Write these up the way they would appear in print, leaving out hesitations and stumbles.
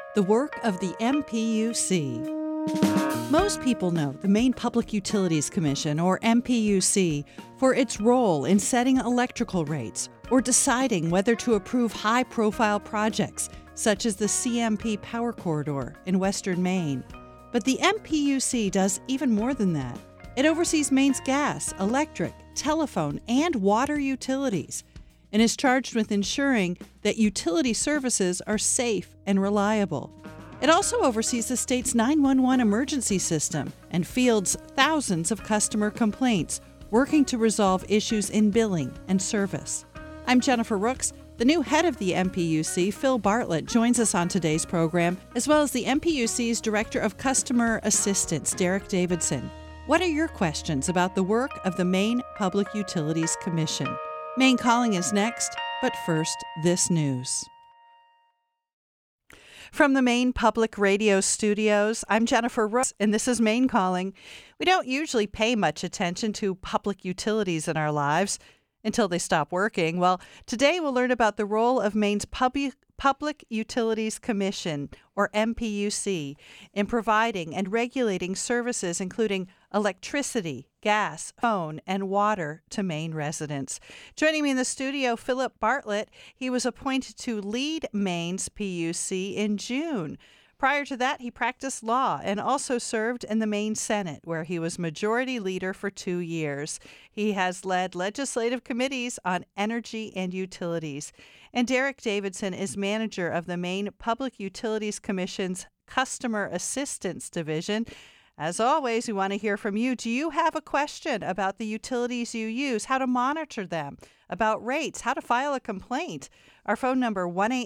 The work of the MPUC. Most people know the Maine Public Utilities Commission, or MPUC, for its role in setting electrical rates or deciding whether to approve high-profile projects, such as the CMP Power Corridor in western Maine. But the MPUC does even more than that. It oversees Maine's gas, electric, telephone, and water utilities, and is charged with ensuring that utility services are safe and reliable. It also oversees the state's 911 emergency system and fields thousands of customer complaints, working to resolve issues in billing and service. I'm Jennifer Rooks. The new head of the MPUC, Phil Bartlett, joins us on today's program, as well as the MPUC's Director of Customer Assistance, Derek Davidson. What are your questions about the work of the Maine Public Utilities Commission? Maine Calling is next, but first, this news. From the Maine Public Radio Studios, I'm Jennifer Rooks, and this is Maine Calling. We don't usually pay much attention to public utilities in our lives until they stop working. Well, today we'll learn about the role of Maine's Public Utilities Commission, or MPUC, in providing and regulating services including electricity, gas, phone, and water to Maine residents. Joining me in the studio, Philip Bartlett. He was appointed to lead Maine's PUC in June. Prior to that, he practiced law and also served in the Maine Senate, where he was Majority Leader for 2 years. He has led legislative committees on energy and utilities. And Derek Davidson is manager of the Maine Public Utilities Commission's Customer Assistance Division. As always, we want to hear from you. Do you have a question about the utilities you use, how to monitor them, about rates, how to file a complaint? Our phone number,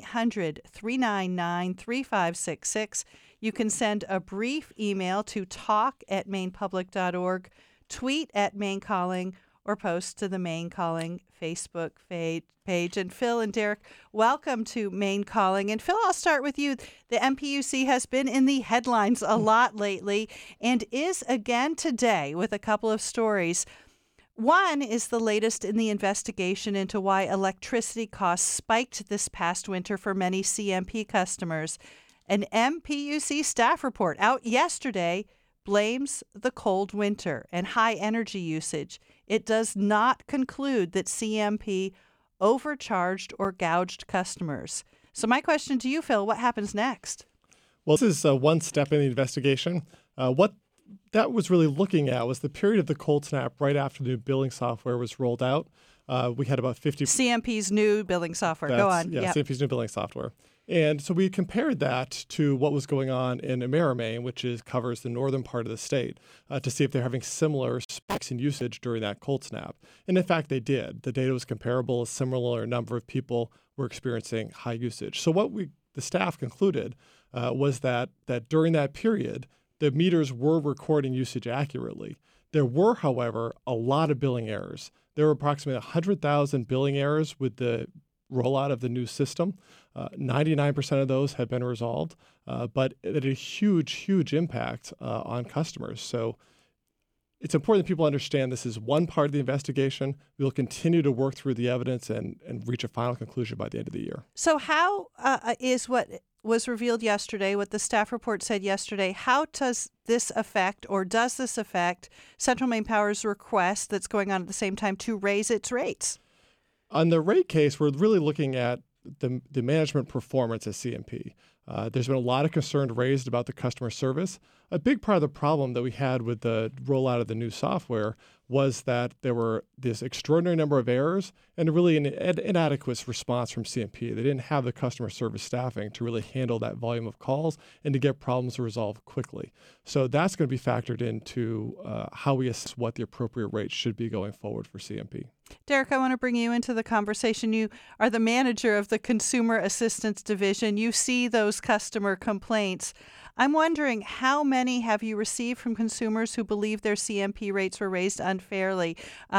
1-800-399-3566. You can send a brief email to talk@mainepublic.org, tweet at Maine Calling, or post to the Maine Calling Facebook page. And Phil and Derek, welcome to Maine Calling. And Phil, I'll start with you. The MPUC has been in the headlines a lot lately and is again today with a couple of stories. One is the latest in the investigation into why electricity costs spiked this past winter for many CMP customers. An MPUC staff report out yesterday blames the cold winter and high energy usage. It does not conclude that CMP overcharged or gouged customers. So my question to you, Phil, what happens next? Well, this is one step in the investigation. What that was really looking at was the period of the cold snap right after the new billing software was rolled out. We had about 50... CMP's new billing software. Go on. Yeah, yep. CMP's new billing software. And so we compared that to what was going on in Emera-Maine, which covers the northern part of the state, to see if they're having similar spikes in usage during that cold snap. And in fact, they did. The data was comparable. A similar number of people were experiencing high usage. So what the staff concluded was that during that period, the meters were recording usage accurately. There were, however, a lot of billing errors. There were approximately 100,000 billing errors with the rollout of the new system. 99% of those have been resolved, but it had a huge impact on customers. So it's important that people understand this is one part of the investigation. We'll continue to work through the evidence and reach a final conclusion by the end of the year. So how is what was revealed yesterday, what the staff report said yesterday, how does this affect Central Maine Power's request that's going on at the same time to raise its rates? On the rate case, we're really looking at the management performance at CMP. There's been a lot of concern raised about the customer service. A big part of the problem that we had with the rollout of the new software was that there were this extraordinary number of errors and really an inadequate response from CMP. They didn't have the customer service staffing to really handle that volume of calls and to get problems resolved quickly. So that's going to be factored into how we assess what the appropriate rate should be going forward for CMP. Derek, I want to bring you into the conversation. You are the manager of the Consumer Assistance Division. You see those customer complaints. I'm wondering, how many have you received from consumers who believe their CMP rates were raised unfairly?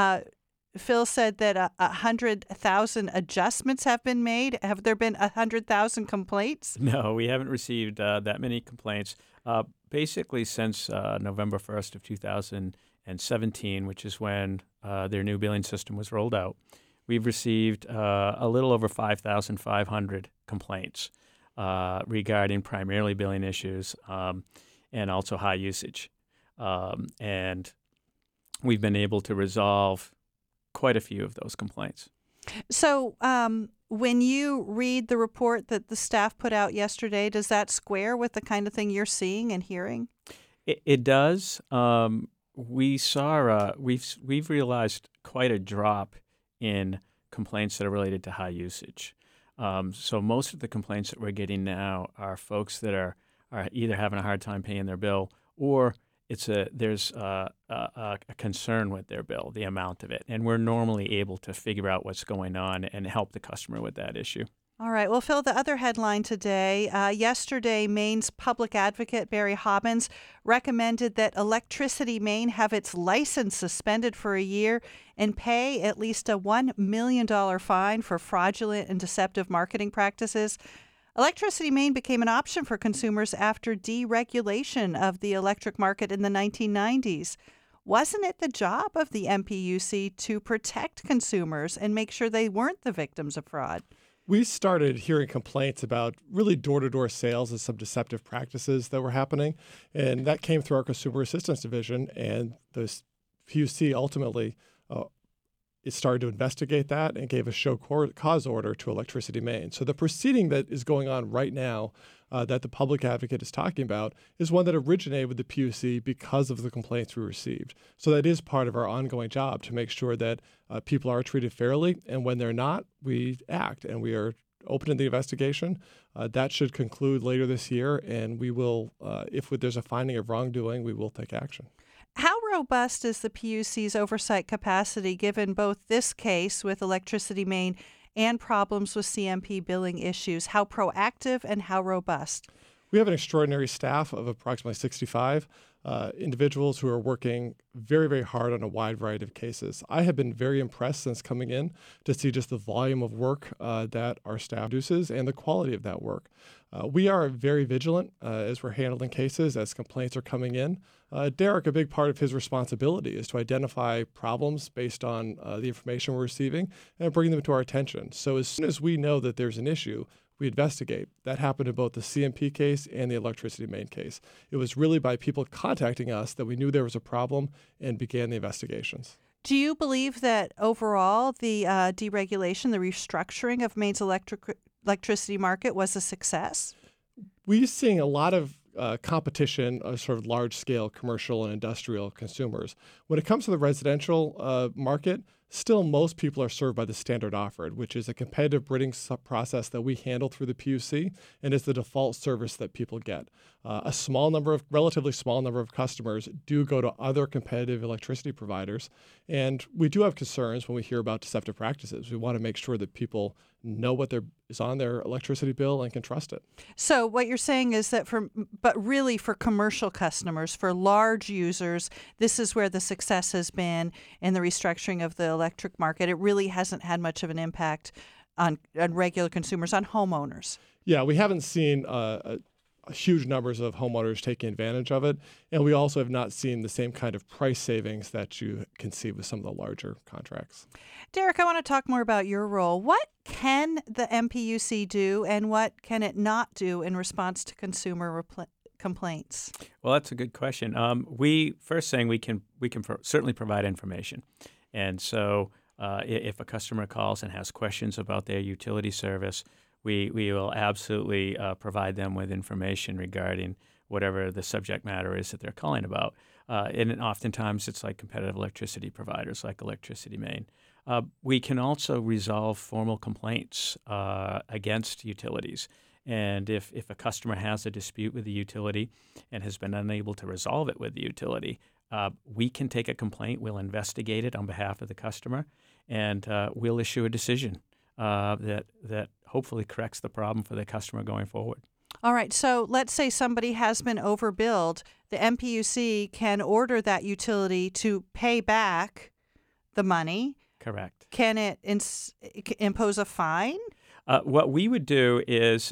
Phil said that 100,000 adjustments have been made. Have there been 100,000 complaints? No, we haven't received that many complaints. Basically, since November 1st of 2017, which is when their new billing system was rolled out, we've received a little over 5,500 complaints. regarding primarily billing issues and also high usage. And we've been able to resolve quite a few of those complaints. So when you read the report that the staff put out yesterday, does that square with the kind of thing you're seeing and hearing? It does. We've realized quite a drop in complaints that are related to high usage. So most of the complaints that we're getting now are folks that are either having a hard time paying their bill, or there's a concern with their bill, the amount of it, and we're normally able to figure out what's going on and help the customer with that issue. All right. Well, Phil, the other headline today, yesterday, Maine's public advocate, Barry Hobbins, recommended that Electricity Maine have its license suspended for a year and pay at least a $1 million fine for fraudulent and deceptive marketing practices. Electricity Maine became an option for consumers after deregulation of the electric market in the 1990s. Wasn't it the job of the MPUC to protect consumers and make sure they weren't the victims of fraud? We started hearing complaints about really door-to-door sales and some deceptive practices that were happening, and that came through our Consumer Assistance Division, and the PUC ultimately it started to investigate that and gave a show cause order to Electricity Maine. So the proceeding that is going on right now that the public advocate is talking about is one that originated with the PUC because of the complaints we received. So that is part of our ongoing job to make sure that people are treated fairly, and when they're not, we act, and we are open to the investigation. That should conclude later this year, and we will, if there's a finding of wrongdoing, we will take action. How robust is the PUC's oversight capacity given both this case with Electricity Maine and problems with CMP billing issues? How proactive and how robust? We have an extraordinary staff of approximately 65 individuals who are working very, very hard on a wide variety of cases. I have been very impressed since coming in to see just the volume of work that our staff produces and the quality of that work. We are very vigilant as we're handling cases, as complaints are coming in. Derek, a big part of his responsibility is to identify problems based on the information we're receiving and bring them to our attention. So as soon as we know that there's an issue, we investigate. That happened in both the CMP case and the Electricity Maine case. It was really by people contacting us that we knew there was a problem and began the investigations. Do you believe that overall the deregulation, the restructuring of Maine's electricity market was a success? We're seeing a lot of competition of sort of large-scale commercial and industrial consumers. When it comes to the residential market, still most people are served by the standard offered, which is a competitive bidding process that we handle through the PUC and is the default service that people get. A relatively small number of customers do go to other competitive electricity providers, and we do have concerns when we hear about deceptive practices. We want to make sure that people know what is on their electricity bill and can trust it. So what you're saying is that but really for commercial customers, for large users, this is where the success has been in the restructuring of the electric market. It really hasn't had much of an impact on regular consumers, on homeowners. Yeah, we haven't seen huge numbers of homeowners taking advantage of it, and we also have not seen the same kind of price savings that you can see with some of the larger contracts. Derek, I want to talk more about your role. What can the MPUC do, and what can it not do in response to consumer complaints? Well, that's a good question. We can certainly provide information, and so if a customer calls and has questions about their utility service, we will absolutely provide them with information regarding whatever the subject matter is that they're calling about. And oftentimes it's like competitive electricity providers like Electricity Maine. We can also resolve formal complaints against utilities. And if a customer has a dispute with the utility and has been unable to resolve it with the utility, we can take a complaint, we'll investigate it on behalf of the customer, and we'll issue a decision that hopefully corrects the problem for the customer going forward. All right. So let's say somebody has been overbilled. The MPUC can order that utility to pay back the money. Correct. Can it impose a fine? What we would do is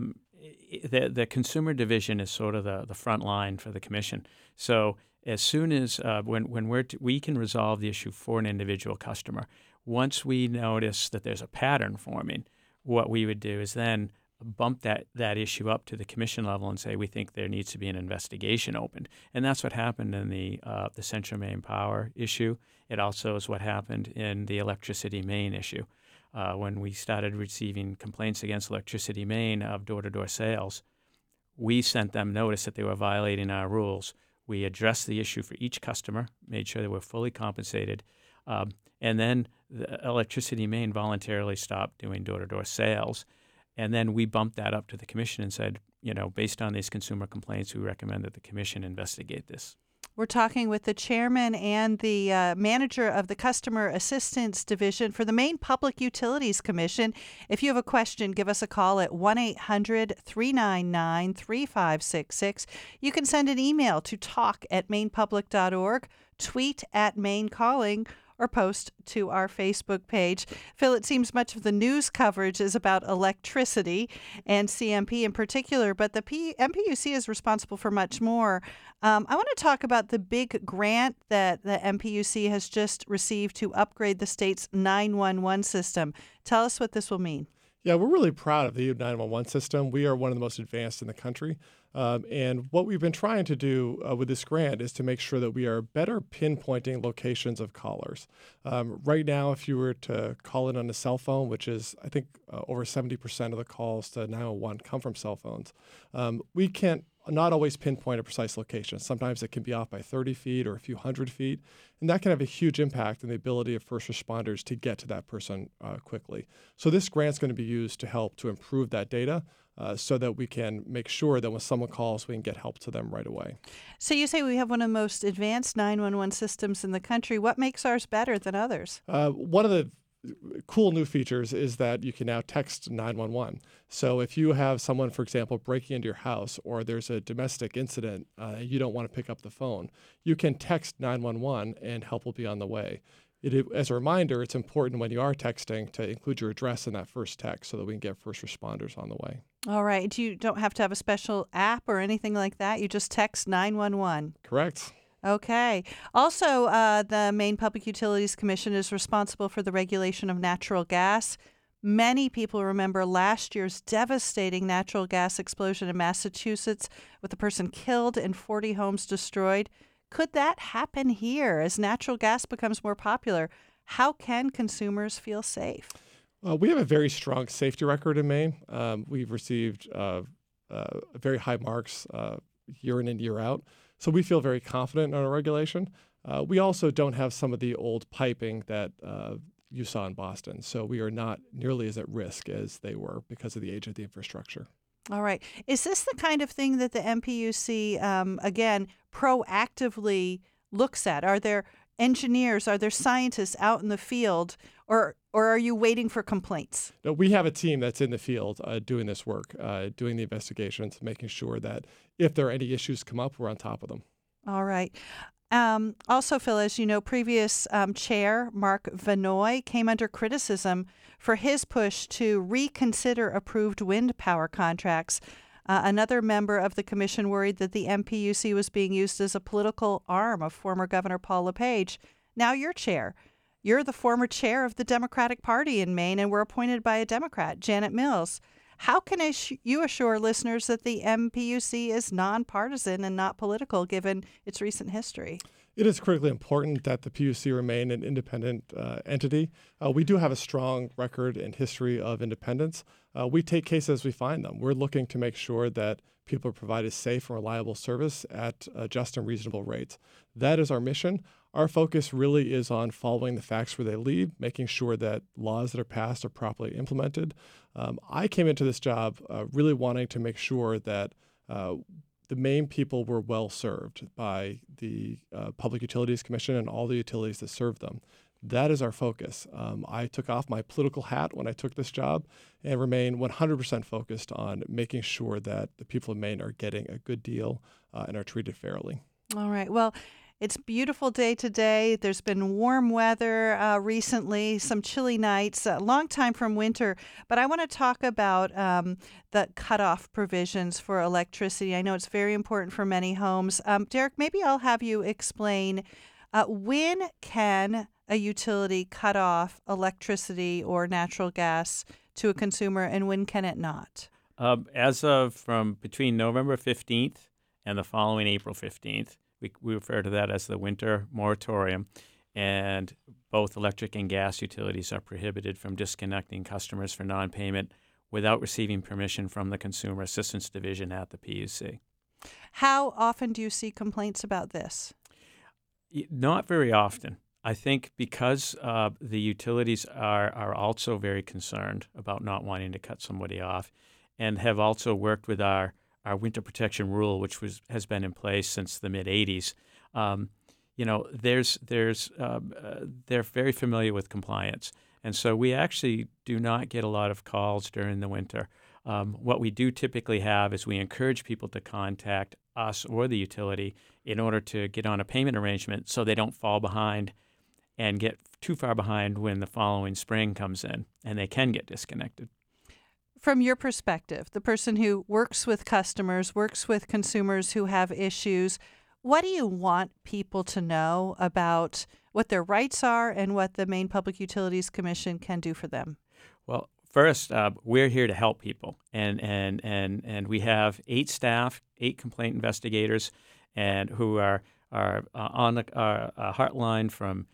the consumer division is sort of the front line for the commission. So as soon as we can resolve the issue for an individual customer, once we notice that there's a pattern forming, what we would do is then bump that issue up to the commission level and say we think there needs to be an investigation opened. And that's what happened in the Central Maine Power issue. It also is what happened in the Electricity Maine issue. When we started receiving complaints against Electricity Maine of door-to-door sales, we sent them notice that they were violating our rules. We addressed the issue for each customer, made sure they were fully compensated, and then the Electricity Maine voluntarily stopped doing door-to-door sales. And then we bumped that up to the commission and said, based on these consumer complaints, we recommend that the commission investigate this. We're talking with the chairman and the manager of the Customer Assistance Division for the Maine Public Utilities Commission. If you have a question, give us a call at 1-800-399-3566. You can send an email to talk@mainepublic.org, tweet @MaineCalling, or post to our Facebook page. Phil, it seems much of the news coverage is about electricity and CMP in particular, but the MPUC is responsible for much more. I want to talk about the big grant that the MPUC has just received to upgrade the state's 911 system. Tell us what this will mean. Yeah, we're really proud of the 911 system. We are one of the most advanced in the country. And what we've been trying to do with this grant is to make sure that we are better pinpointing locations of callers. Right now, if you were to call in on a cell phone, which is, I think, over 70% of the calls to 911 come from cell phones, we can't not always pinpoint a precise location. Sometimes it can be off by 30 feet or a few hundred feet, and that can have a huge impact on the ability of first responders to get to that person quickly. So this grant's going to be used to help to improve that data so that we can make sure that when someone calls, we can get help to them right away. So you say we have one of the most advanced 911 systems in the country. What makes ours better than others? One of the cool new features is that you can now text 911. So if you have someone, for example, breaking into your house or there's a domestic incident, you don't want to pick up the phone, you can text 911 and help will be on the way. As a reminder, it's important when you are texting to include your address in that first text so that we can get first responders on the way. All right. You don't have to have a special app or anything like that. You just text 911. Correct. Okay. Also, the Maine Public Utilities Commission is responsible for the regulation of natural gas. Many people remember last year's devastating natural gas explosion in Massachusetts with a person killed and 40 homes destroyed. Could that happen here as natural gas becomes more popular? How can consumers feel safe? We have a very strong safety record in Maine. We've received very high marks year in and year out. So we feel very confident in our regulation. We also don't have some of the old piping that you saw in Boston. So we are not nearly as at risk as they were because of the age of the infrastructure. All right. Is this the kind of thing that the MPUC, again, proactively looks at? Are there engineers, are there scientists out in the field, or are you waiting for complaints? No, we have a team that's in the field doing this work, doing the investigations, making sure that if there are any issues come up, we're on top of them. All right. Also, Phil, as you know, previous chair Mark Vanoy came under criticism for his push to reconsider approved wind power contracts. Another member of the commission worried that the MPUC was being used as a political arm of former Governor Paul LePage. Now you're chair. You're the former chair of the Democratic Party in Maine and were appointed by a Democrat, Janet Mills. How can you assure listeners that the MPUC is nonpartisan and not political, given its recent history? It is critically important that the PUC remain an independent entity. We do have a strong record and history of independence. We take cases as we find them. We're looking to make sure that people are provided safe and reliable service at just and reasonable rates. That is our mission. Our focus really is on following the facts where they lead, making sure that laws that are passed are properly implemented. I came into this job really wanting to make sure that the Maine people were well served by the Public Utilities Commission and all the utilities that serve them. That is our focus. I took off my political hat when I took this job and remain 100% focused on making sure that the people of Maine are getting a good deal and are treated fairly. All right. Well, it's a beautiful day today. There's been warm weather recently, some chilly nights, a long time from winter. But I want to talk about the cutoff provisions for electricity. I know it's very important for many homes. Derek, maybe I'll have you explain when can a utility cut off electricity or natural gas to a consumer and when can it not? As of from between November 15th and the following April 15th, we refer to that as the winter moratorium, and both electric and gas utilities are prohibited from disconnecting customers for non-payment without receiving permission from the Consumer Assistance Division at the PUC. How often do you see complaints about this? Not very often. I think because the utilities are also very concerned about not wanting to cut somebody off, and have also worked with our winter protection rule, which has been in place since the mid '80s. They're very familiar with compliance, and so we actually do not get a lot of calls during the winter. What we do typically have is we encourage people to contact us or the utility in order to get on a payment arrangement so they don't fall behind and get too far behind when the following spring comes in and they can get disconnected. From your perspective, the person who works with customers, works with consumers who have issues, what do you want people to know about what their rights are and what the Maine Public Utilities Commission can do for them? Well, first, we're here to help people, and we have 8 staff, 8 complaint investigators, and who are on a hotline from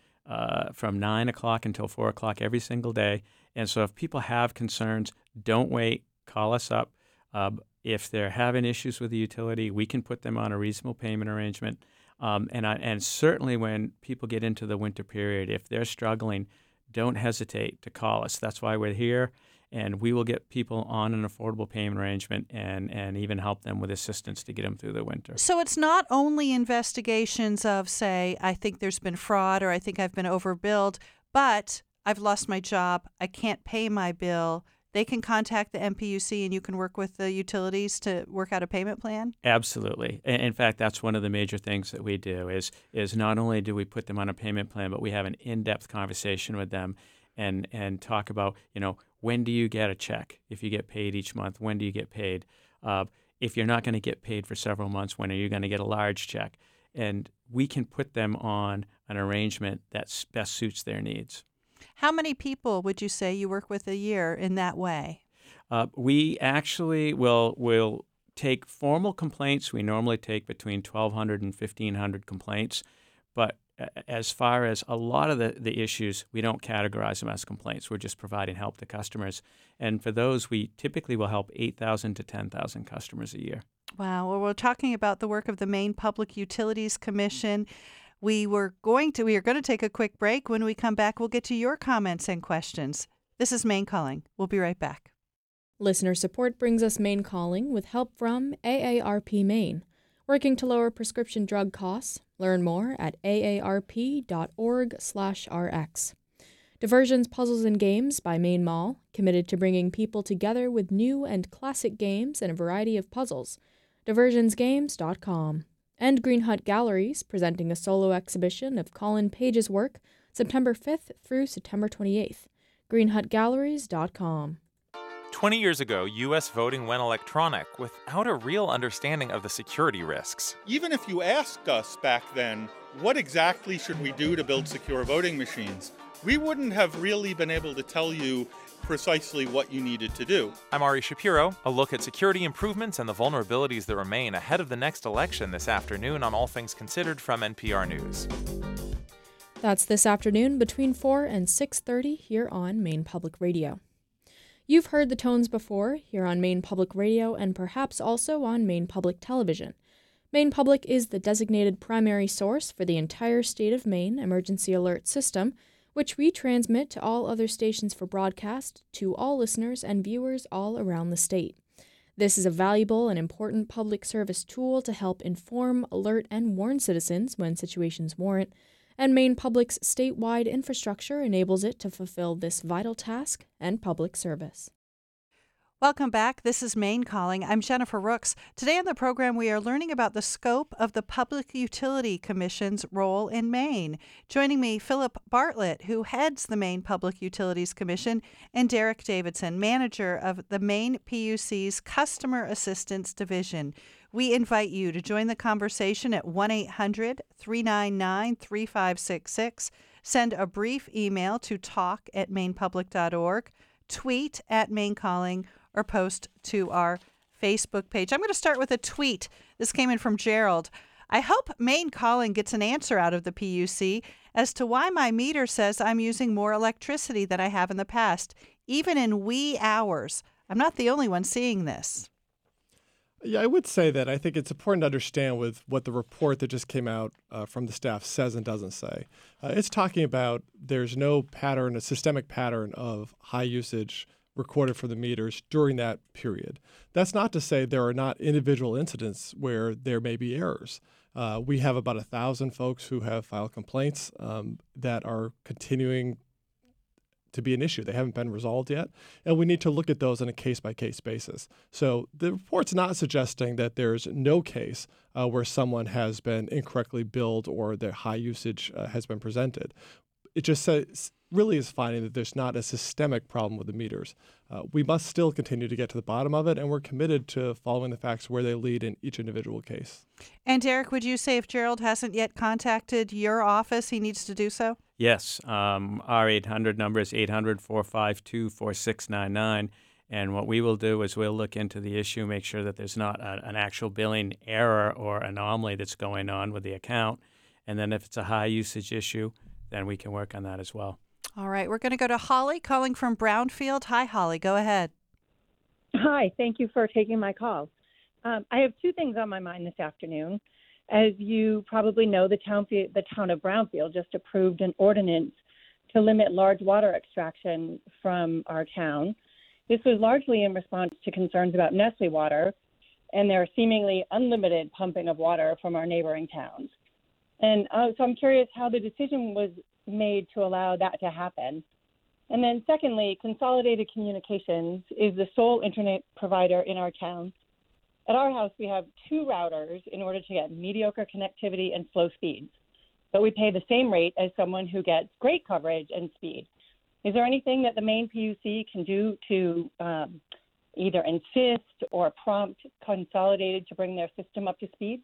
9 o'clock until 4 o'clock every single day. And so if people have concerns, don't wait. Call us up. If they're having issues with the utility, we can put them on a reasonable payment arrangement. And certainly when people get into the winter period, if they're struggling, don't hesitate to call us. That's why we're here, and we will get people on an affordable payment arrangement and even help them with assistance to get them through the winter. So it's not only investigations of, say, I think there's been fraud or I think I've been overbilled, but I've lost my job, I can't pay my bill. They can contact the MPUC and you can work with the utilities to work out a payment plan? Absolutely. In fact, that's one of the major things that we do is not only do we put them on a payment plan, but we have an in-depth conversation with them and talk about, when do you get a check? If you get paid each month, when do you get paid? If you're not going to get paid for several months, when are you going to get a large check? And we can put them on an arrangement that best suits their needs. How many people would you say you work with a year in that way? We actually will take formal complaints. We normally take between 1,200 and 1,500 complaints. But as far as a lot of the issues, we don't categorize them as complaints. We're just providing help to customers. And for those, we typically will help 8,000 to 10,000 customers a year. Wow. Well, we're talking about the work of the Maine Public Utilities Commission. We are going to take a quick break. When we come back, we'll get to your comments and questions. This is Maine Calling. We'll be right back. Listener support brings us Maine Calling with help from AARP Maine, working to lower prescription drug costs. Learn more at aarp.org/rx. Diversions, Puzzles, and Games by Maine Mall, committed to bringing people together with new and classic games and a variety of puzzles. Diversionsgames.com. And Green Hut Galleries, presenting a solo exhibition of Colin Page's work, September 5th through September 28th. greenhutgalleries.com. 20 years ago, U.S. voting went electronic without a real understanding of the security risks. Even if you asked us back then, what exactly should we do to build secure voting machines, we wouldn't have really been able to tell you precisely what you needed to do. I'm Ari Shapiro. A look at security improvements and the vulnerabilities that remain ahead of the next election this afternoon on All Things Considered from NPR News. That's this afternoon between 4 and 6:30 here on Maine Public Radio. You've heard the tones before here on Maine Public Radio and perhaps also on Maine Public Television. Maine Public is the designated primary source for the entire state of Maine emergency alert system, which we transmit to all other stations for broadcast to all listeners and viewers all around the state. This is a valuable and important public service tool to help inform, alert, and warn citizens when situations warrant, and Maine Public's statewide infrastructure enables it to fulfill this vital task and public service. Welcome back. This is Maine Calling. I'm Jennifer Rooks. Today on the program, we are learning about the scope of the Public Utility Commission's role in Maine. Joining me, Philip Bartlett, who heads the Maine Public Utilities Commission, and Derek Davidson, manager of the Maine PUC's Customer Assistance Division. We invite you to join the conversation at 1-800-399-3566. Send a brief email to talk@mainepublic.org, tweet at Maine Calling, or post to our Facebook page. I'm going to start with a tweet. This came in from Gerald. I hope Maine Calling gets an answer out of the PUC as to why my meter says I'm using more electricity than I have in the past, even in wee hours. I'm not the only one seeing this. Yeah, I would say that I think it's important to understand with what the report that just came out from the staff says and doesn't say. It's talking about there's no pattern, a systemic pattern of high usage recorded for the meters during that period. That's not to say there are not individual incidents where there may be errors. We have about 1,000 folks who have filed complaints that are continuing to be an issue. They haven't been resolved yet, and we need to look at those on a case-by-case basis. So the report's not suggesting that there's no case where someone has been incorrectly billed or their high usage has been presented. It just says really is finding that there's not a systemic problem with the meters. We must still continue to get to the bottom of it, and we're committed to following the facts where they lead in each individual case. And Derek, would you say if Gerald hasn't yet contacted your office, he needs to do so? Yes. Our 800 number is 800-452-4699. And what we will do is we'll look into the issue, make sure that there's not an actual billing error or anomaly that's going on with the account. And then if it's a high usage issue, then we can work on that as well. All right. We're going to go to Holly calling from Brownfield. Hi, Holly. Go ahead. Hi. Thank you for taking my call. I have two things on my mind this afternoon. As you probably know, the town of Brownfield just approved an ordinance to limit large water extraction from our town. This was largely in response to concerns about Nestle water and their seemingly unlimited pumping of water from our neighboring towns. And so I'm curious how the decision was made to allow that to happen. And then secondly, Consolidated Communications is the sole internet provider in our town. At our house, we have 2 routers in order to get mediocre connectivity and slow speeds, but we pay the same rate as someone who gets great coverage and speed. Is there anything that the Maine PUC can do to either insist or prompt Consolidated to bring their system up to speed?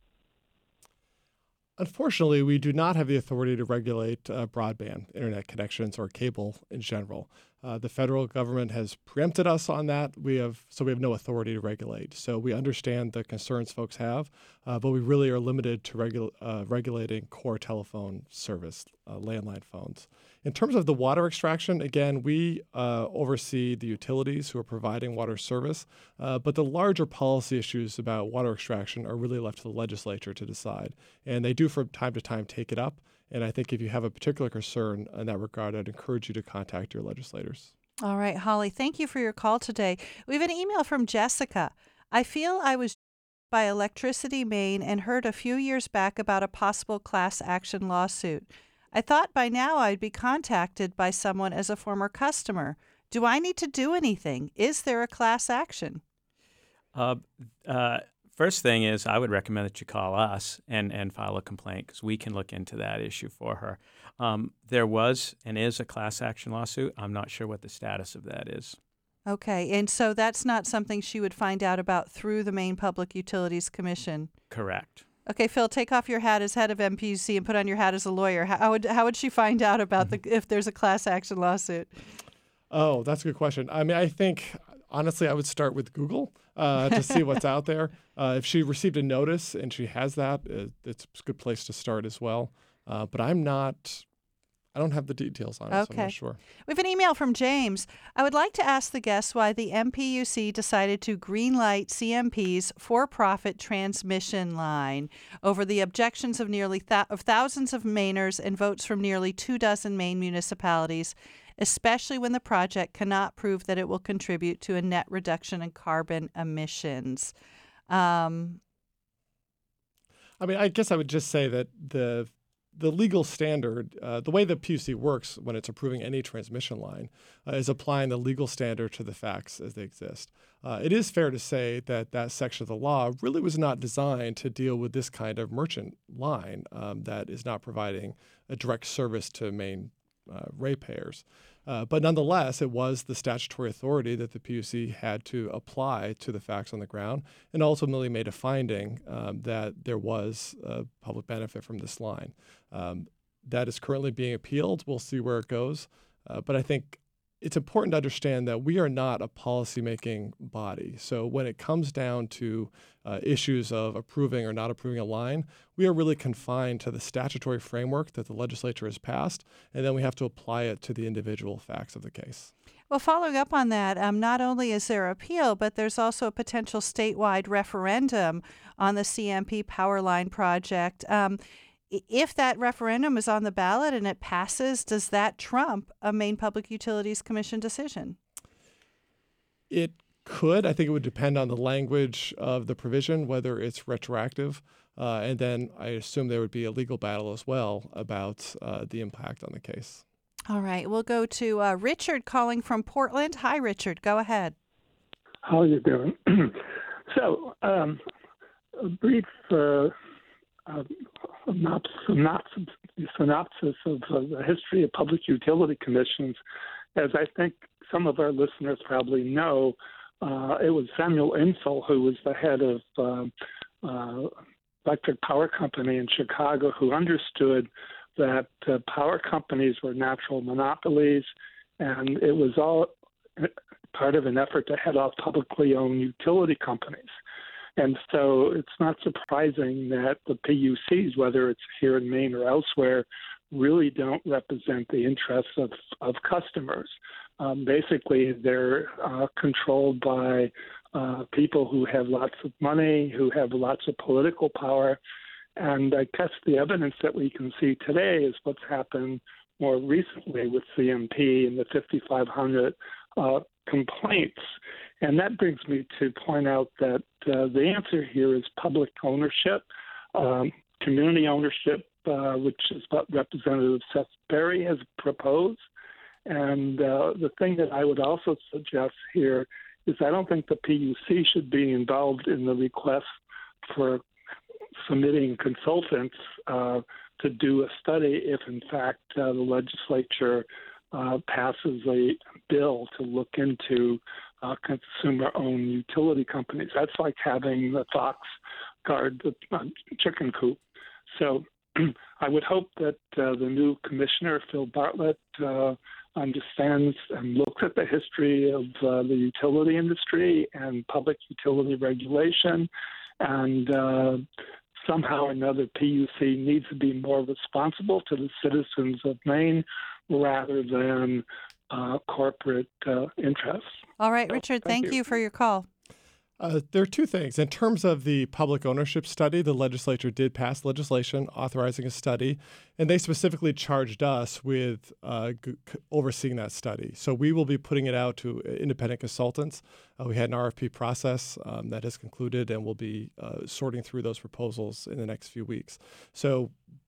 Unfortunately, we do not have the authority to regulate broadband internet connections or cable in general. The federal government has preempted us on that. We have no authority to regulate. So we understand the concerns folks have, but we really are limited to regulating core telephone service, landline phones. In terms of the water extraction, again, we oversee the utilities who are providing water service, but the larger policy issues about water extraction are really left to the legislature to decide. And they do from time to time take it up. And I think if you have a particular concern in that regard, I'd encourage you to contact your legislators. All right, Holly, thank you for your call today. We have an email from Jessica. I feel I was by Electricity Maine and heard a few years back about a possible class action lawsuit. I thought by now I'd be contacted by someone as a former customer. Do I need to do anything? Is there a class action? First thing is I would recommend that you call us and file a complaint because we can look into that issue for her. There was and is a class action lawsuit. I'm not sure what the status of that is. Okay, and so that's not something she would find out about through the Maine Public Utilities Commission? Correct. Okay, Phil, take off your hat as head of MPUC and put on your hat as a lawyer. How would she find out about if there's a class action lawsuit? Oh, that's a good question. I mean, I think, honestly, I would start with Google to see what's out there. If she received a notice and she has that, it's a good place to start as well. But I don't have the details on it, so I'm not sure. We have an email from James. I would like to ask the guests why the MPUC decided to greenlight CMP's for-profit transmission line over the objections of nearly thousands of Mainers and votes from nearly 24 Maine municipalities, especially when the project cannot prove that it will contribute to a net reduction in carbon emissions. I mean, I guess I would just say that the legal standard, the way the PUC works when it's approving any transmission line, is applying the legal standard to the facts as they exist. It is fair to say that that section of the law really was not designed to deal with this kind of merchant line that is not providing a direct service to Maine ratepayers. But nonetheless, it was the statutory authority that the PUC had to apply to the facts on the ground and ultimately made a finding that there was a public benefit from this line. That is currently being appealed. We'll see where it goes. But I think it's important to understand that we are not a policymaking body. So when it comes down to issues of approving or not approving a line, we are really confined to the statutory framework that the legislature has passed, and then we have to apply it to the individual facts of the case. Well, following up on that, not only is there appeal, but there's also a potential statewide referendum on the CMP power line project. If that referendum is on the ballot and it passes, does that trump a Maine Public Utilities Commission decision? It could. I think it would depend on the language of the provision, whether it's retroactive. And then I assume there would be a legal battle as well about the impact on the case. All right. We'll go to Richard calling from Portland. Hi, Richard. Go ahead. How are you doing? So, a brief synopsis of the history of public utility commissions. As I think some of our listeners probably know, it was Samuel Insull who was the head of Electric Power Company in Chicago, who understood that power companies were natural monopolies, and it was all part of an effort to head off publicly owned utility companies. And so it's not surprising that the PUCs, whether it's here in Maine or elsewhere, really don't represent the interests of customers. Basically, they're controlled by people who have lots of money, who have lots of political power. And I guess the evidence that we can see today is what's happened more recently with CMP and the 5,500 complaints. And that brings me to point out that the answer here is public ownership, community ownership, which is what Representative Seth Berry has proposed. And the thing that I would also suggest here is I don't think the PUC should be involved in the request for submitting consultants to do a study if, in fact, the legislature passes a bill to look into consumer-owned utility companies. That's like having the fox guard the chicken coop. So I would hope that the new commissioner, Phil Bartlett, understands and looks at the history of the utility industry and public utility regulation, and somehow or another PUC needs to be more responsible to the citizens of Maine rather than corporate interests. All right, Richard, thank you for your call. There are two things. In terms of the public ownership study, the legislature did pass legislation authorizing a study, and they specifically charged us with overseeing that study. So we will be putting it out to independent consultants. We had an RFP process that has concluded, and we'll be sorting through those proposals in the next few weeks. So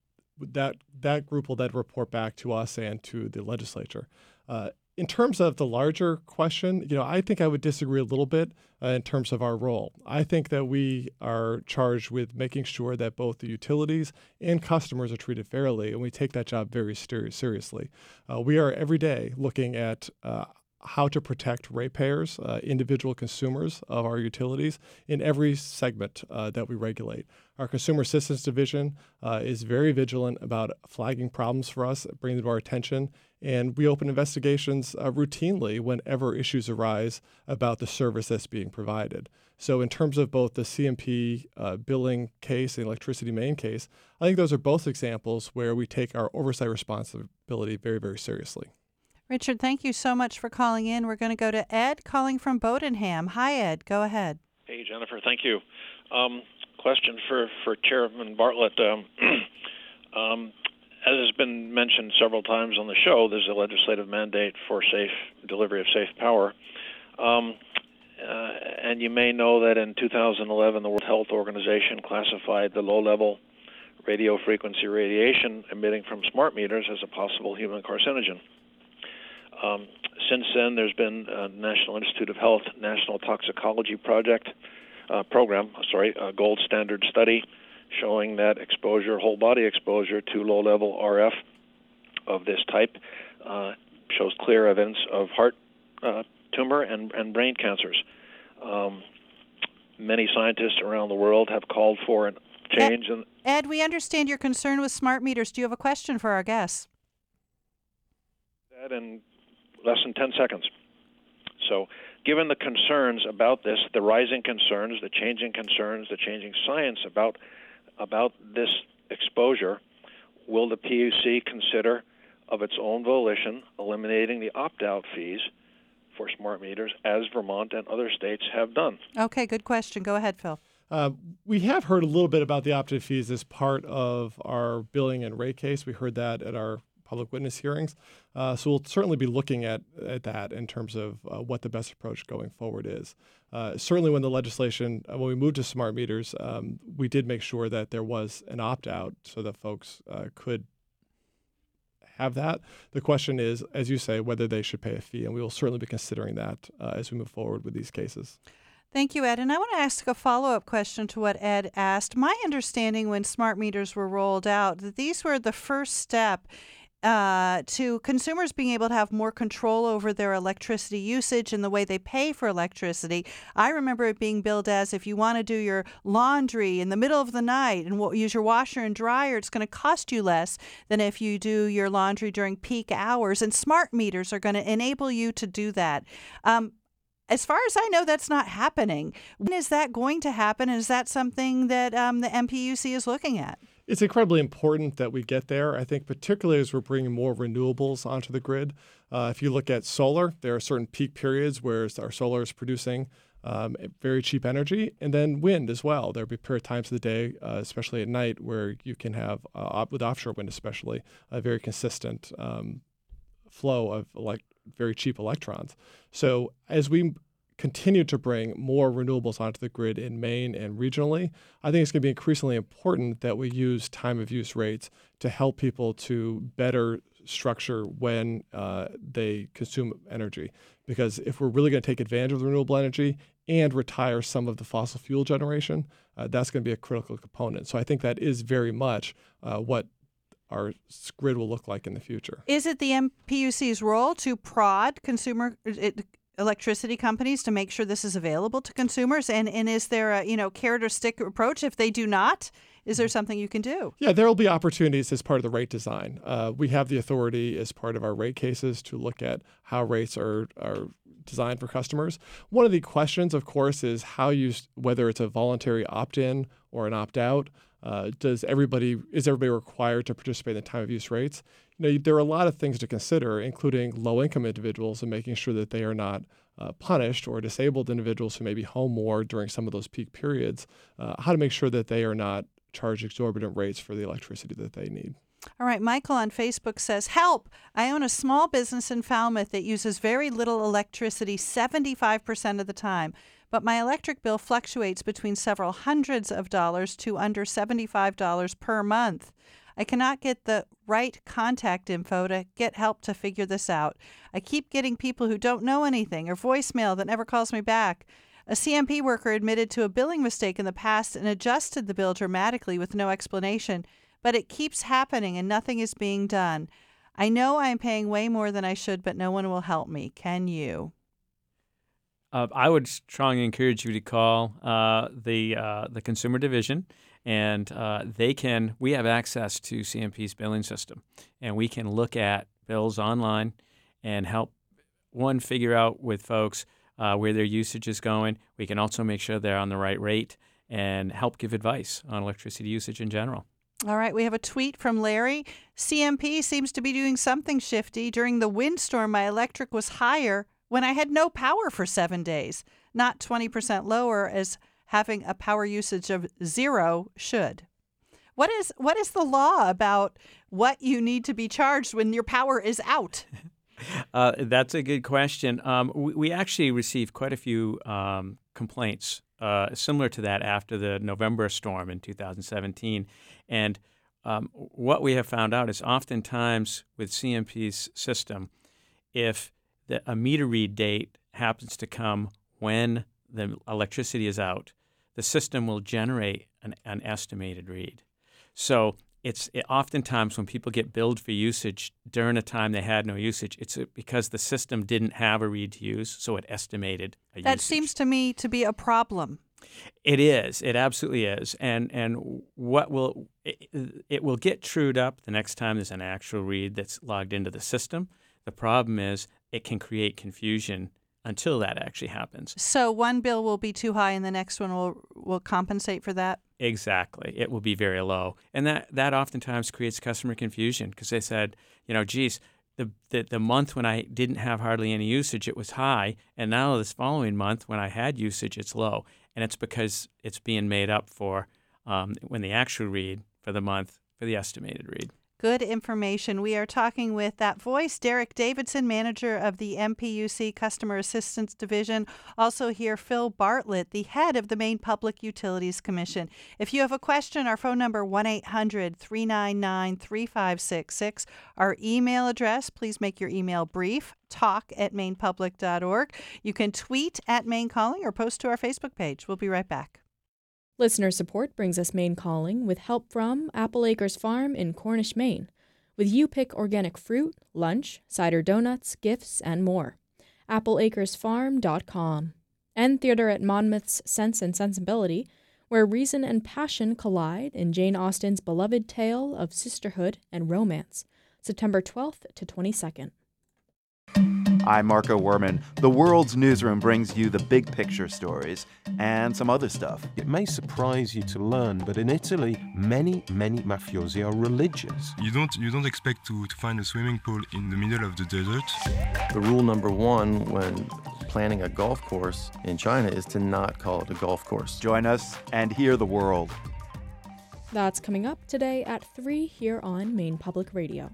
that group will then report back to us and to the legislature. In terms of the larger question, I think I would disagree a little bit in terms of our role. I think that we are charged with making sure that both the utilities and customers are treated fairly, and we take that job very seriously. We are every day looking at how to protect ratepayers, individual consumers of our utilities in every segment that we regulate. Our Consumer Assistance Division is very vigilant about flagging problems for us, bringing them to our attention, and we open investigations routinely whenever issues arise about the service that's being provided. So in terms of both the CMP billing case and Electricity Maine case, I think those are both examples where we take our oversight responsibility very, very seriously. Richard, thank you so much for calling in. We're going to go to Ed calling from Bodenham. Hi, Ed. Go ahead. Hey, Jennifer. Thank you. Question for Chairman Bartlett. As has been mentioned several times on the show, there's a legislative mandate for safe delivery of safe power. And you may know that in 2011, the World Health Organization classified the low-level radio frequency radiation emitting from smart meters as a possible human carcinogen. Since then, there's been a National Institute of Health National Toxicology Program, a gold standard study showing that whole body exposure to low-level RF of this type shows clear evidence of heart tumor and brain cancers. Many scientists around the world have called for a change. Ed, we understand your concern with smart meters. Do you have a question for our guests? And less than 10 seconds. So given the concerns about this, the rising concerns, the changing concerns, the changing science about this exposure, will the PUC consider of its own volition eliminating the opt-out fees for smart meters, as Vermont and other states have done? Okay, good question. Go ahead, Phil. We have heard a little bit about the opt-out fees as part of our billing and rate case. We heard that at our public witness hearings. So we'll certainly be looking at that in terms of what the best approach going forward is. Certainly when the legislation, when we moved to smart meters, we did make sure that there was an opt-out so that folks could have that. The question is, as you say, whether they should pay a fee, and we will certainly be considering that as we move forward with these cases. Thank you, Ed. And I want to ask a follow-up question to what Ed asked. My understanding when smart meters were rolled out, that these were the first step to consumers being able to have more control over their electricity usage and the way they pay for electricity. I remember it being billed as if you want to do your laundry in the middle of the night and use your washer and dryer, it's going to cost you less than if you do your laundry during peak hours. And smart meters are going to enable you to do that. As far as I know, that's not happening. When is that going to happen? And is that something that the MPUC is looking at? It's incredibly important that we get there. I think particularly as we're bringing more renewables onto the grid. If you look at solar, there are certain peak periods where our solar is producing very cheap energy, and then wind as well. There'll be period times of the day, especially at night, where you can have, with offshore wind especially, a very consistent flow of very cheap electrons. So as we continue to bring more renewables onto the grid in Maine and regionally, I think it's going to be increasingly important that we use time of use rates to help people to better structure when they consume energy. Because if we're really going to take advantage of the renewable energy and retire some of the fossil fuel generation, that's going to be a critical component. So I think that is very much what our grid will look like in the future. Is it the MPUC's role to prod electricity companies to make sure this is available to consumers? And is there a carrot or stick approach? If they do not, is there something you can do? Yeah, there will be opportunities as part of the rate design. We have the authority as part of our rate cases to look at how rates are designed for customers. One of the questions, of course, is whether it's a voluntary opt-in or an opt-out. Is everybody required to participate in the time of use rates? There are a lot of things to consider, including low-income individuals and making sure that they are not punished, or disabled individuals who may be home more during some of those peak periods, how to make sure that they are not charged exorbitant rates for the electricity that they need. All right, Michael on Facebook says, help! I own a small business in Falmouth that uses very little electricity 75% of the time, but my electric bill fluctuates between several hundreds of dollars to under $75 per month. I cannot get the right contact info to get help to figure this out. I keep getting people who don't know anything or voicemail that never calls me back. A CMP worker admitted to a billing mistake in the past and adjusted the bill dramatically with no explanation, but it keeps happening and nothing is being done. I know I am paying way more than I should, but no one will help me. Can you? I would strongly encourage you to call the Consumer Division, and we have access to CMP's billing system, and we can look at bills online and help, figure out with folks where their usage is going. We can also make sure they're on the right rate and help give advice on electricity usage in general. All right, we have a tweet from Larry. CMP seems to be doing something shifty. During the windstorm, my electric was higher when I had no power for 7 days, not 20% lower as having a power usage of 0 should. What is the law about what you need to be charged when your power is out? That's a good question. We actually received quite a few complaints similar to that after the November storm in 2017. And what we have found out is oftentimes with CMP's system, if a meter read date happens to come when the electricity is out, the system will generate an estimated read. So oftentimes when people get billed for usage during a time they had no usage, it's because the system didn't have a read to use, so it estimated a usage. That seems to me to be a problem. It is. It absolutely is. And it will get trued up the next time there's an actual read that's logged into the system. The problem is it can create confusion until that actually happens. So one bill will be too high and the next one will compensate for that? Exactly. It will be very low. And that oftentimes creates customer confusion because they said, geez, the month when I didn't have hardly any usage, it was high. And now this following month when I had usage, it's low. And it's because it's being made up for when the actual read for the month for the estimated read. Good information. We are talking with that voice, Derek Davidson, manager of the MPUC Customer Assistance Division. Also here, Phil Bartlett, the head of the Maine Public Utilities Commission. If you have a question, our phone number 1-800-399-3566. Our email address, please make your email brief, talk@mainepublic.org. You can tweet at Maine Calling or post to our Facebook page. We'll be right back. Listener support brings us Maine Calling with help from Apple Acres Farm in Cornish, Maine. With you pick organic fruit, lunch, cider donuts, gifts, and more. AppleAcresFarm.com. And theater at Monmouth's Sense and Sensibility, where reason and passion collide in Jane Austen's beloved tale of sisterhood and romance. September 12th to 22nd. I'm Marco Werman. The World's Newsroom brings you the big picture stories and some other stuff. It may surprise you to learn, but in Italy, many mafiosi are religious. You don't expect to find a swimming pool in the middle of the desert. The rule number one when planning a golf course in China is to not call it a golf course. Join us and hear the world. That's coming up today at 3 here on Maine Public Radio.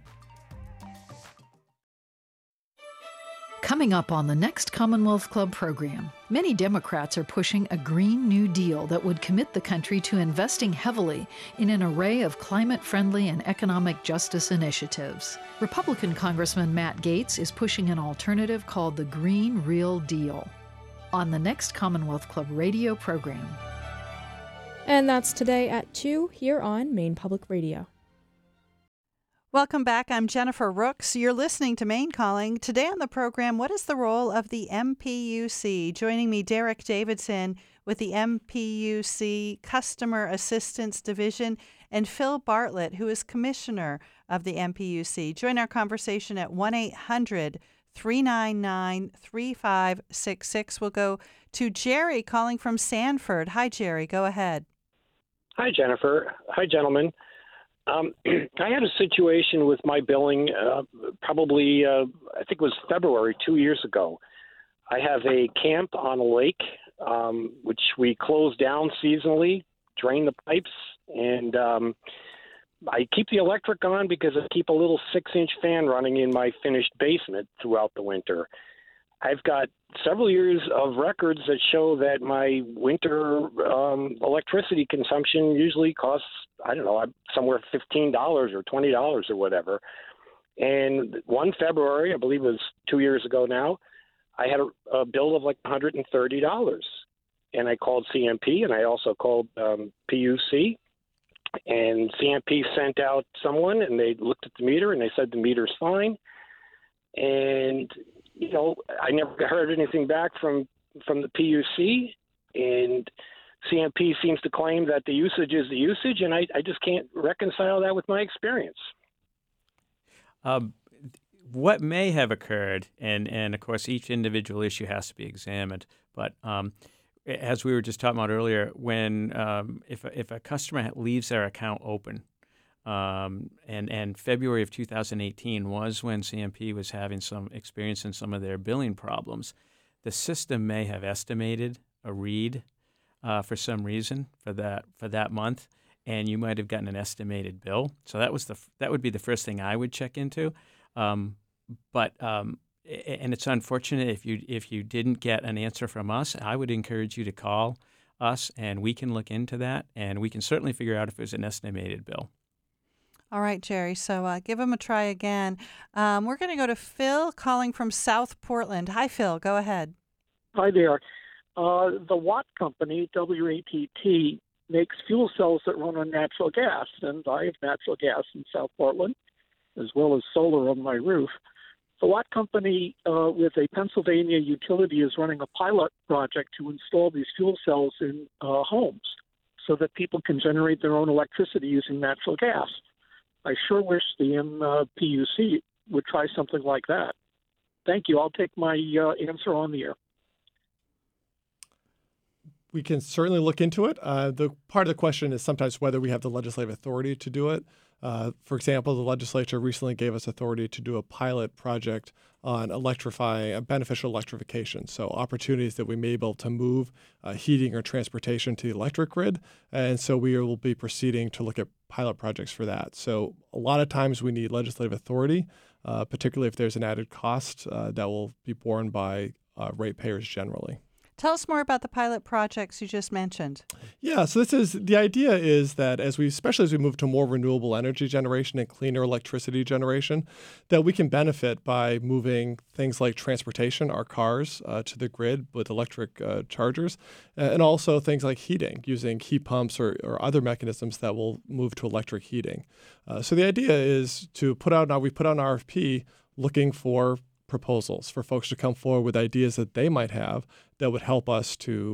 Coming up on the next Commonwealth Club program, many Democrats are pushing a Green New Deal that would commit the country to investing heavily in an array of climate-friendly and economic justice initiatives. Republican Congressman Matt Gaetz is pushing an alternative called the Green Real Deal on the next Commonwealth Club radio program. And that's today at 2 here on Maine Public Radio. Welcome back. I'm Jennifer Rooks. You're listening to Maine Calling. Today on the program, what is the role of the MPUC? Joining me, Derek Davidson with the MPUC Customer Assistance Division, and Phil Bartlett, who is Commissioner of the MPUC. Join our conversation at 1-800-399-3566. We'll go to Jerry calling from Sanford. Hi, Jerry. Go ahead. Hi, Jennifer. Hi, gentlemen. I had a situation with my billing probably, I think it was February 2 years ago. I have a camp on a lake, which we close down seasonally, drain the pipes, and I keep the electric on because I keep a little 6-inch fan running in my finished basement throughout the winter. I've got several years of records that show that my winter electricity consumption usually costs, I don't know, somewhere $15 or $20 or whatever. And one February, I believe it was 2 years ago now, I had a bill of like $130. And I called CMP and I also called PUC. And CMP sent out someone and they looked at the meter and they said the meter's fine. And I never heard anything back from the PUC, and CMP seems to claim that the usage is the usage, and I just can't reconcile that with my experience. What may have occurred, and of course each individual issue has to be examined, but as we were just talking about earlier, when if a customer leaves their account open, and February of 2018 was when CMP was having some experience in some of their billing problems. The system may have estimated a read for some reason for that month, and you might have gotten an estimated bill. So that would be the first thing I would check into. And it's unfortunate if you didn't get an answer from us. I would encourage you to call us, and we can look into that, and we can certainly figure out if there's an estimated bill. All right, Jerry. So give him a try again. We're going to go to Phil calling from South Portland. Hi, Phil. Go ahead. Hi there. The Watt Company, WATT, makes fuel cells that run on natural gas, and I have natural gas in South Portland, as well as solar on my roof. The Watt Company, with a Pennsylvania utility, is running a pilot project to install these fuel cells in homes so that people can generate their own electricity using natural gas. I sure wish the PUC would try something like that. Thank you. I'll take my answer on the air. We can certainly look into it. The part of the question is sometimes whether we have the legislative authority to do it. For example, the legislature recently gave us authority to do a pilot project on electrifying beneficial electrification. So opportunities that we may be able to move heating or transportation to the electric grid. And so we will be proceeding to look at pilot projects for that. So a lot of times we need legislative authority, particularly if there's an added cost that will be borne by ratepayers generally. Tell us more about the pilot projects you just mentioned. Yeah, so the idea is that especially as we move to more renewable energy generation and cleaner electricity generation, that we can benefit by moving things like transportation, our cars, to the grid with electric chargers, and also things like heating, using heat pumps or other mechanisms that will move to electric heating. So the idea is to put out an RFP looking for proposals for folks to come forward with ideas that they might have that would help us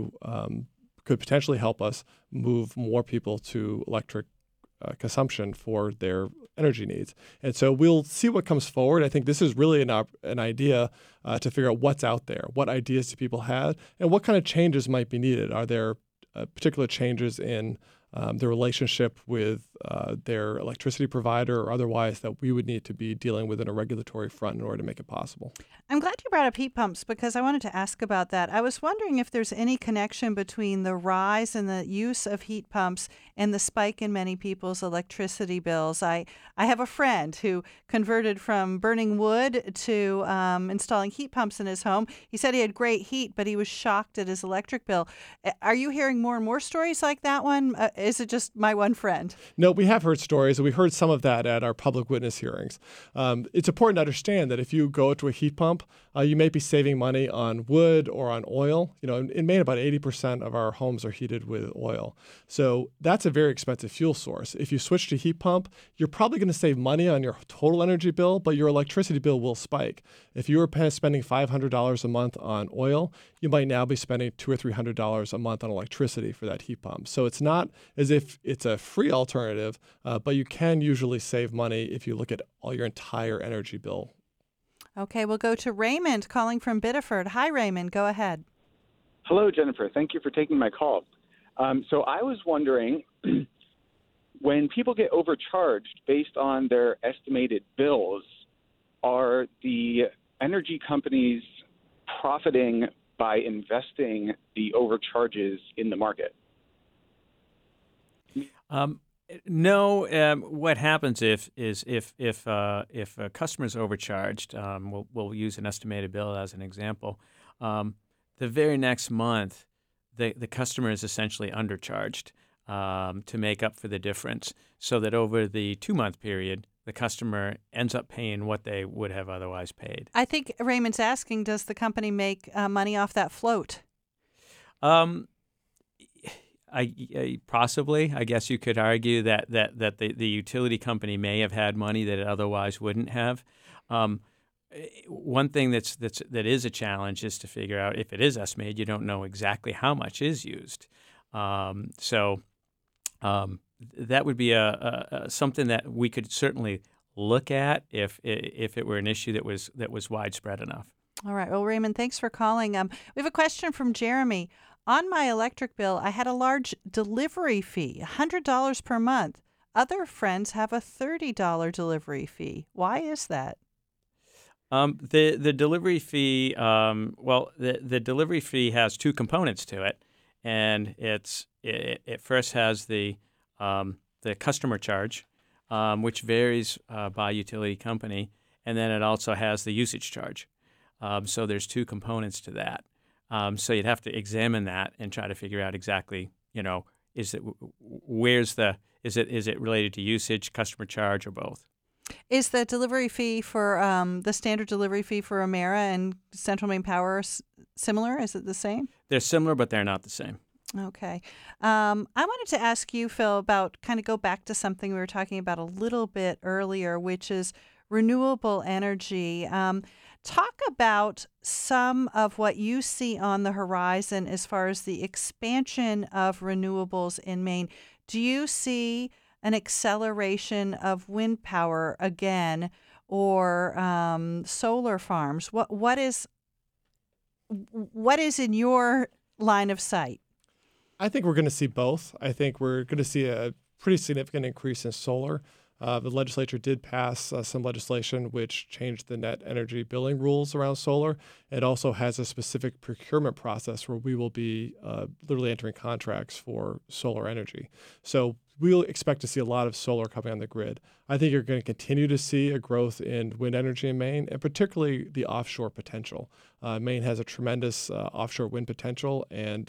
could potentially help us move more people to electric consumption for their energy needs. And so we'll see what comes forward. I think this is really an idea to figure out what's out there, what ideas do people have, and what kind of changes might be needed. Are there particular changes in the relationship with their electricity provider or otherwise that we would need to be dealing with in a regulatory front in order to make it possible? I'm glad you brought up heat pumps because I wanted to ask about that. I was wondering if there's any connection between the rise in the use of heat pumps and the spike in many people's electricity bills. I have a friend who converted from burning wood to installing heat pumps in his home. He said he had great heat, but he was shocked at his electric bill. Are you hearing more and more stories like that one? Is it just my one friend? No, we have heard stories, and we heard some of that at our public witness hearings. It's important to understand that if you go to a heat pump, you may be saving money on wood or on oil. In Maine, about 80% of our homes are heated with oil. So that's a very expensive fuel source. If you switch to heat pump, you're probably going to save money on your total energy bill, but your electricity bill will spike. If you were spending $500 a month on oil, you might now be spending $200 or $300 a month on electricity for that heat pump. So it's not as if it's a free alternative, but you can usually save money if you look at all your entire energy bill. Okay, we'll go to Raymond calling from Biddeford. Hi, Raymond. Go ahead. Hello, Jennifer. Thank you for taking my call. So I was wondering, when people get overcharged based on their estimated bills, are the energy companies profiting by investing the overcharges in the market? No. What happens if a customer is overcharged, we'll use an estimated bill as an example. The very next month, the customer is essentially undercharged to make up for the difference, so that over the 2-month period, the customer ends up paying what they would have otherwise paid. I think Raymond's asking, does the company make money off that float? Possibly. I guess you could argue that the utility company may have had money that it otherwise wouldn't have. One thing that is a challenge is to figure out if it is estimated. You don't know exactly how much is used. So that would be something that we could certainly look at if it were an issue that was widespread enough. All right. Well, Raymond, thanks for calling. We have a question from Jeremy. On my electric bill, I had a large delivery fee, $100 per month. Other friends have a $30 delivery fee. Why is that? The delivery fee, the delivery fee has two components to it, and it first has the customer charge, which varies by utility company, and then it also has the usage charge. So there's two components to that. So you'd have to examine that and try to figure out exactly, is it related to usage, customer charge, or both? Is the delivery fee for the standard delivery fee for Emera and Central Maine Power similar? Is it the same? They're similar, but they're not the same. Okay. I wanted to ask you, Phil, about kind of go back to something we were talking about a little bit earlier, which is renewable energy. Talk about some of what you see on the horizon as far as the expansion of renewables in Maine. Do you see an acceleration of wind power again, or solar farms? What is in your line of sight? I think we're going to see both. I think we're going to see a pretty significant increase in solar. The legislature did pass some legislation which changed the net energy billing rules around solar. It also has a specific procurement process where we will be literally entering contracts for solar energy. So we'll expect to see a lot of solar coming on the grid. I think you're going to continue to see a growth in wind energy in Maine, and particularly the offshore potential. Maine has a tremendous offshore wind potential, and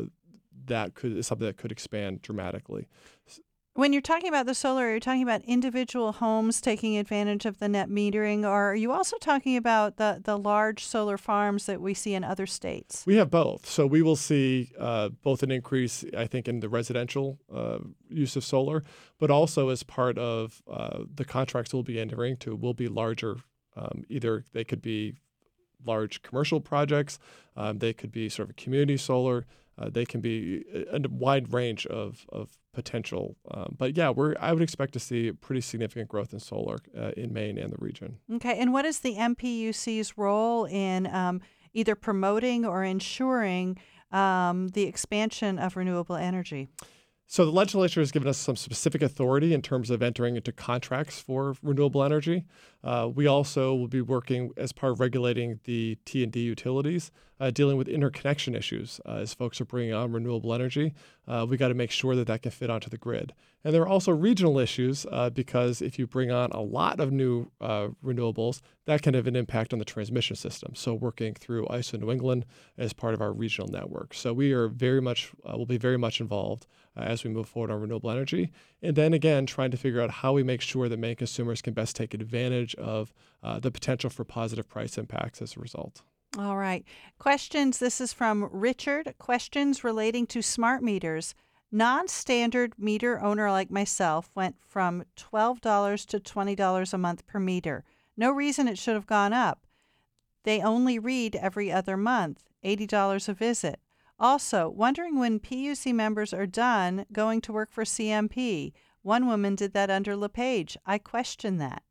is something that could expand dramatically. When you're talking about the solar, are you talking about individual homes taking advantage of the net metering, or are you also talking about the large solar farms that we see in other states? We have both. So we will see both an increase, I think, in the residential use of solar, but also as part of the contracts we'll be entering to will be larger. Either they could be large commercial projects, they could be sort of community solar, they can be a wide range of potential. But yeah, I would expect to see pretty significant growth in solar in Maine and the region. Okay, and what is the MPUC's role in either promoting or ensuring the expansion of renewable energy? So the legislature has given us some specific authority in terms of entering into contracts for renewable energy. We also will be working as part of regulating the T&D utilities, dealing with interconnection issues. As folks are bringing on renewable energy, we got to make sure that can fit onto the grid. And there are also regional issues because if you bring on a lot of new renewables, that can have an impact on the transmission system. So working through ISO New England as part of our regional network. So we are will be very much involved as we move forward on renewable energy. And then again, trying to figure out how we make sure that Maine consumers can best take advantage of the potential for positive price impacts as a result. All right. Questions. This is from Richard. Questions relating to smart meters. Non-standard meter owner like myself went from $12 to $20 a month per meter. No reason it should have gone up. They only read every other month, $80 a visit. Also, wondering when PUC members are done going to work for CMP. One woman did that under LePage. I question that.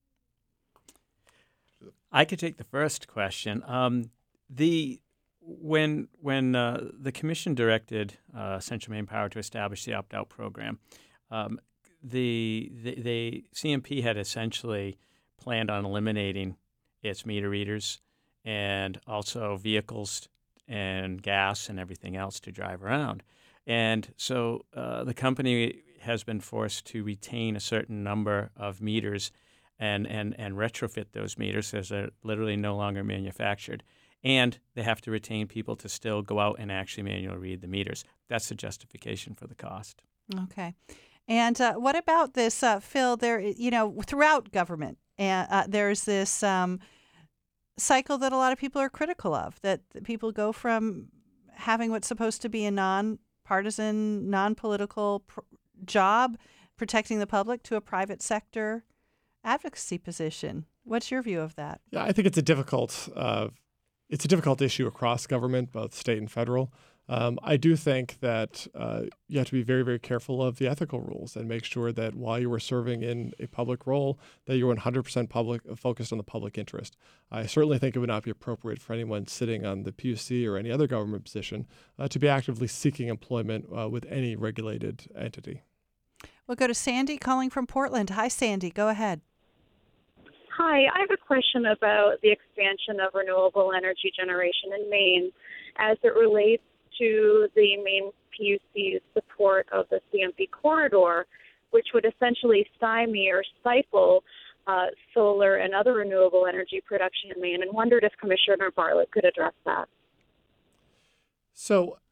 I could take the first question. When the commission directed Central Maine Power to establish the opt-out program, the CMP had essentially planned on eliminating its meter readers and also vehicles and gas and everything else to drive around. And so the company has been forced to retain a certain number of meters and retrofit those meters as they're literally no longer manufactured. And they have to retain people to still go out and actually manually read the meters. That's the justification for the cost. Okay. And what about this, Phil, throughout government, there's this cycle that a lot of people are critical of, that people go from having what's supposed to be a non-partisan, non-political job, protecting the public, to a private sector advocacy position. What's your view of that? Yeah, I think it's a difficult issue across government, both state and federal. I do think that you have to be very, very careful of the ethical rules and make sure that while you were serving in a public role, that you're 100% focused on the public interest. I certainly think it would not be appropriate for anyone sitting on the PUC or any other government position to be actively seeking employment with any regulated entity. We'll go to Sandy calling from Portland. Hi, Sandy. Go ahead. Hi, I have a question about the expansion of renewable energy generation in Maine as it relates to the Maine PUC's support of the CMP corridor, which would essentially stymie or stifle solar and other renewable energy production in Maine, and wondered if Commissioner Bartlett could address that. So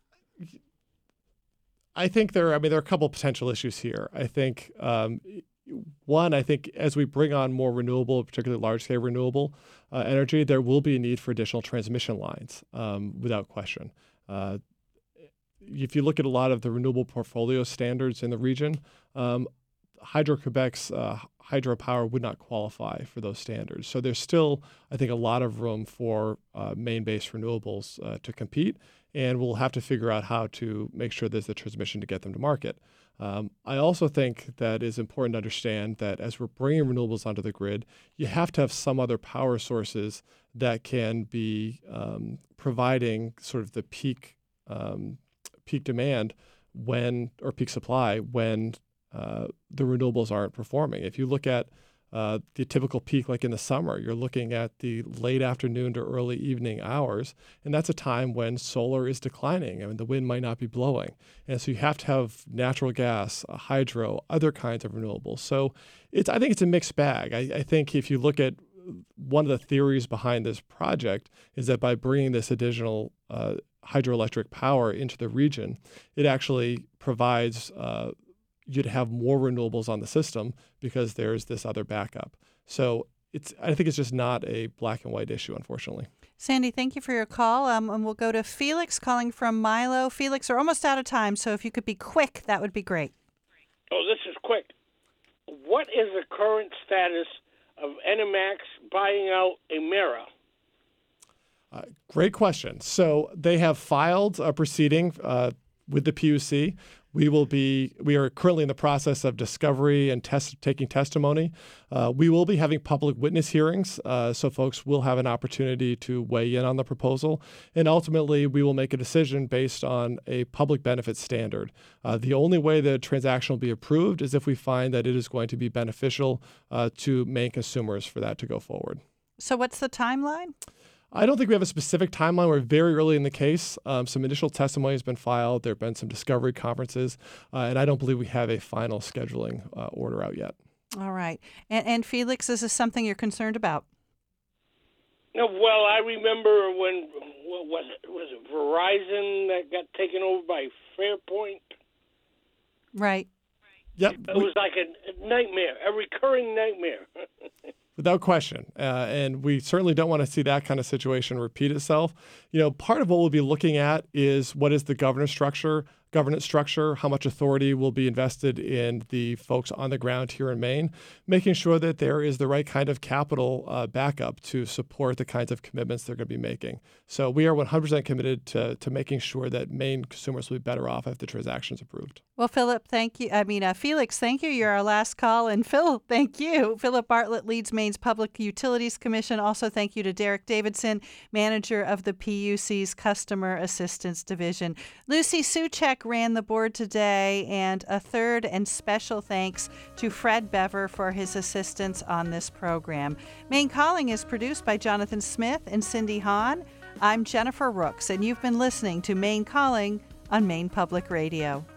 I think there are a couple potential issues here. I think one, I think as we bring on more renewable, particularly large-scale renewable energy, there will be a need for additional transmission lines, without question. If you look at a lot of the renewable portfolio standards in the region, Hydro-Quebec's hydropower would not qualify for those standards. So there's still, I think, a lot of room for Maine-based renewables to compete. and we'll have to figure out how to make sure there's the transmission to get them to market. I also think that it's important to understand that as we're bringing renewables onto the grid, you have to have some other power sources that can be providing sort of the peak demand or peak supply when the renewables aren't performing. If you look at the typical peak, like in the summer, you're looking at the late afternoon to early evening hours, and that's a time when solar is declining. I mean, the wind might not be blowing. And so you have to have natural gas, hydro, other kinds of renewables. So I think it's a mixed bag. I think if you look at one of the theories behind this project is that by bringing this additional hydroelectric power into the region, it actually provides you'd have more renewables on the system because there's this other backup. So I think it's just not a black and white issue, unfortunately. Sandy, thank you for your call. And we'll go to Felix calling from Milo. Felix, we're almost out of time, so if you could be quick, that would be great. Oh, this is quick. What is the current status of Enemax buying out Emera? Great question. So they have filed a proceeding with the PUC. We are currently in the process of discovery and taking testimony. We will be having public witness hearings, so folks will have an opportunity to weigh in on the proposal. And ultimately, we will make a decision based on a public benefit standard. The only way the transaction will be approved is if we find that it is going to be beneficial to Maine consumers for that to go forward. So what's the timeline? I don't think we have a specific timeline. We're very early in the case. Some initial testimony has been filed. There have been some discovery conferences, and I don't believe we have a final scheduling order out yet. All right. And Felix, is this something you're concerned about? No, well, I remember when, what was it Verizon that got taken over by Fairpoint? Right. Yep. It was like a nightmare, a recurring nightmare. Without question. And we certainly don't want to see that kind of situation repeat itself. Part of what we'll be looking at is what is the governance structure, how much authority will be invested in the folks on the ground here in Maine, making sure that there is the right kind of capital backup to support the kinds of commitments they're going to be making. So we are 100% committed to making sure that Maine consumers will be better off if the transaction's approved. Well, Felix, thank you. You're our last call. And Phil, thank you. Philip Bartlett leads Maine's Public Utilities Commission. Also, thank you to Derek Davidson, manager of the PUC's Customer Assistance Division. Lucy Suchek ran the board today, and a third and special thanks to Fred Bever for his assistance on this program. Maine Calling is produced by Jonathan Smith and Cindy Hahn. I'm Jennifer Rooks, and you've been listening to Maine Calling on Maine Public Radio.